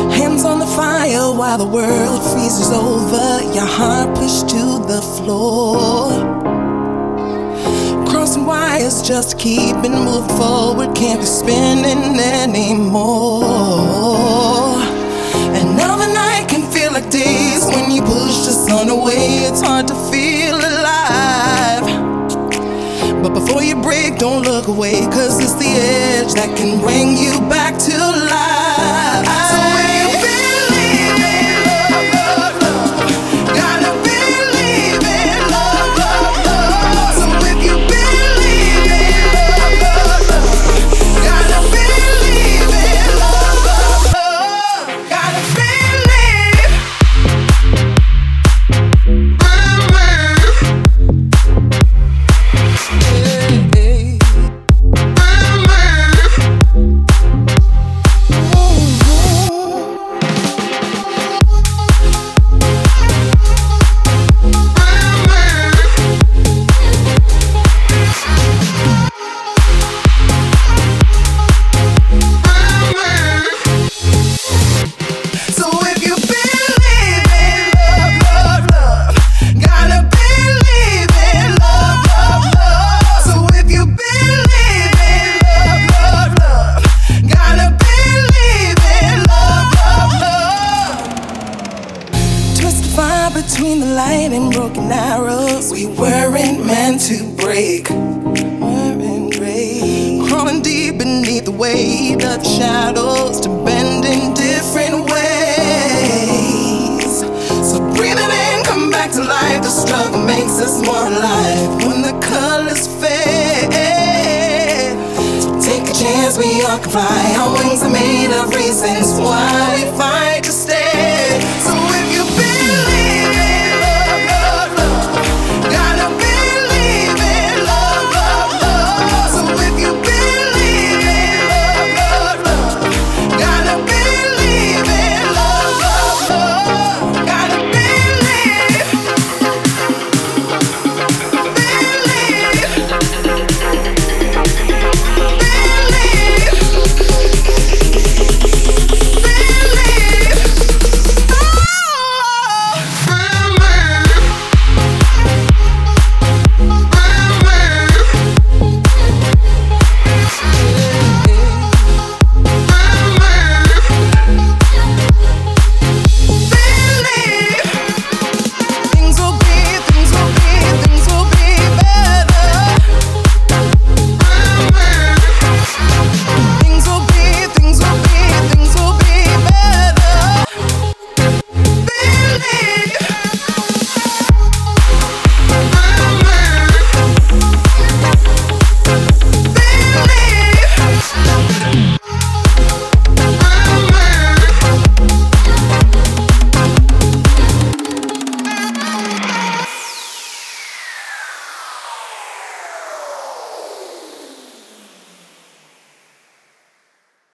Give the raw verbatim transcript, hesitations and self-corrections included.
Hands on the fire while the world freezes over. Your heart pushed to the floor. Crossing wires just to keep it moving forward. Can't be spinning anymore. And now the night can feel like days when you push the sun away. It's hard to feel alive. But before you break, don't look away, 'cause it's the edge that can bring you back to life. So when you believe in love, love, love, gotta believe in love, love, love. So if you believe in love, love, love, gotta believe in love, love, love. Gotta believe, believe. Between the light and broken arrows, we weren't meant to break. Weren't break. Crawling deep beneath the weight of the shadows to bend in different ways. So breathing in, come back to life. The struggle makes us more alive when the colors fade. So take a chance, we all can fly. Our wings are made